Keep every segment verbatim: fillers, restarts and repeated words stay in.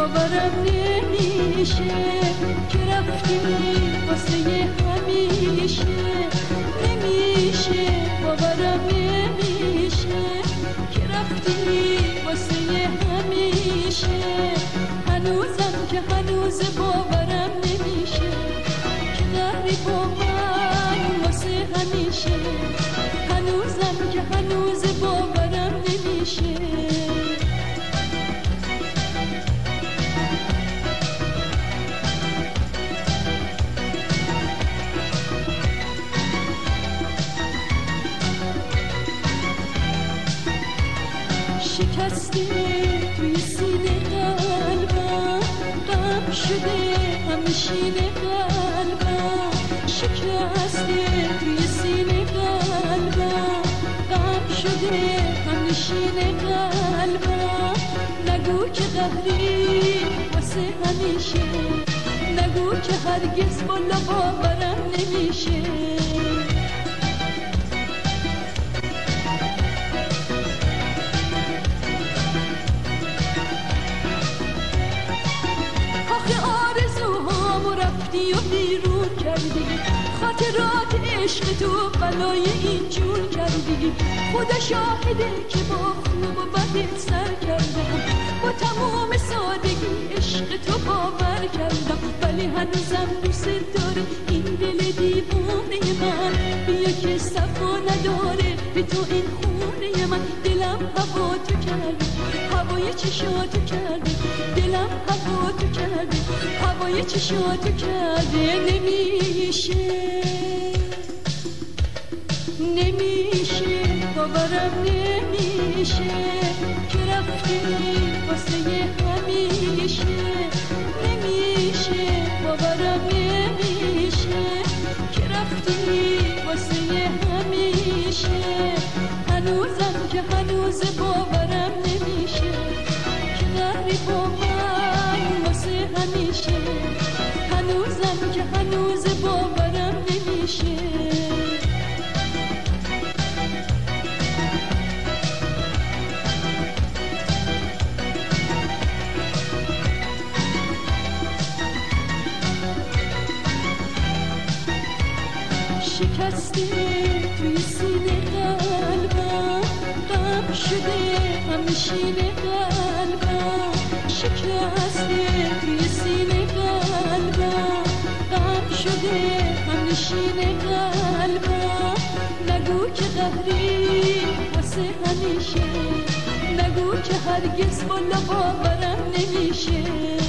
باورم نمیشه که رفتی واسه همیشه، نمیشه باورم نمیشه که رفتی واسه همیشه. هنوزم که هنوز باورم نمیشه که قهری با من واسه همیشه، هنوزم که هنوز باورم نمیشه. شکسته توی سینه قلبم، غم شده همشینه قلبم. شکسته توی سینه قلبم، غم شده همشینه قلبم. نگو که قهری واسه همیشه، نگو که هرگز بالا باورم نمیشه. رفتی و بیرون کردی، خاطرات عشق تو بلای این جون کردی. خدا شاهده که با خوب و بدت سر کردم، با تمام سادگی عشق تو باور کردم. ولی هنوزم دوست داری این دل دیوانه من، بیا که صفا نداره به تو این خونه من. دلم هوا تو کردی، هوای چشاتو کردی، دلم هوا تو کردی، هوای چشاتو کرده. نمیشه نمیشه باورم نمیشه که رفتی واسه همیشه، نمیشه باورم نمیشه که رفتی واسه همیشه. هنوزم که هنوز باورم نمیشه که قهری با من واسه همیشه، هنوزم که هنوز باورم نمیشه. شکسته توی سینه قلبم، غم شده همشینه قلبم. شکسته توی سینه قلبم، غم شده همشینه قلبم. نگو که قهری واسه همیشه، نگو که هرگز بالا باورم نمیشه.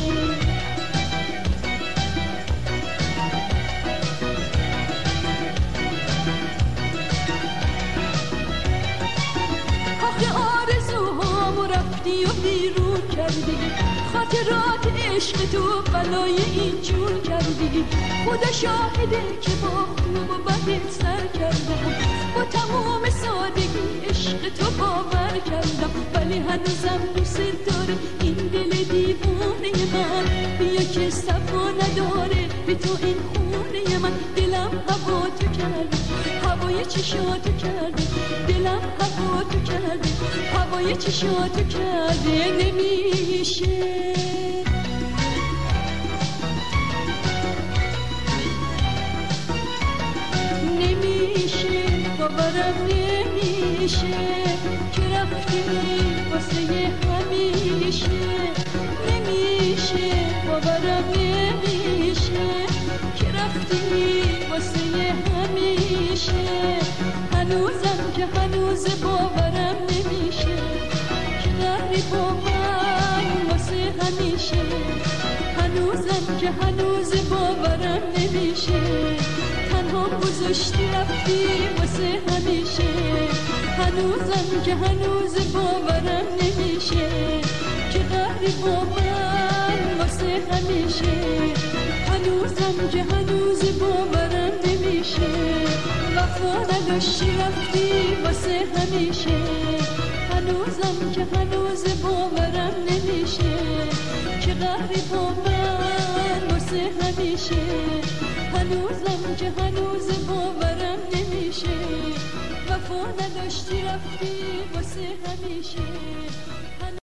رفتی و بیرون کردی، خاطرات عشق تو بلای این جون کردی. خدا شاهده که با خوب و بدت سر کردم، با تمام سادگی عشق تو باور کردم. ولی هنوزم دوست داری این دل دیوانه من، بیا که صفا نداره به تو این خونه من. دلم هوا تو کردی، هوای چشاتو کردی، دلم هوا تو کردی، هوای چشاتو کرده. نمیشه نمیشه باورم نمیشه که رفتی واسه همیشه، نمیشه باورم نمیشه که رفتی واسه همیشه. هنوزم که هنوز باورم نمیشه که قهری با من واسه همیشه، هنوزم که هنوز باورم نمیشه. تنها گذاشتی رفتی واسه همیشه، هنوزم که هنوز باورم نمیشه که قهری با من واسه همیشه، هنوزم که هنوز باورم نمیشه. وفا نداشتی رفتی واسه همیشه، هنوزم که هنوز باورم نمیشه که قهری با من واسه همیشه، هنوزم که هنوز باورم نمیشه. وفا نداشتی رفتی واسه همیشه.